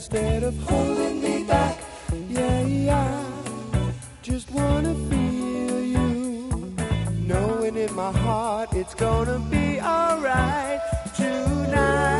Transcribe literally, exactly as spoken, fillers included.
instead of holding me back. Yeah, yeah, just wanna feel you, knowing in my heart it's gonna be alright tonight.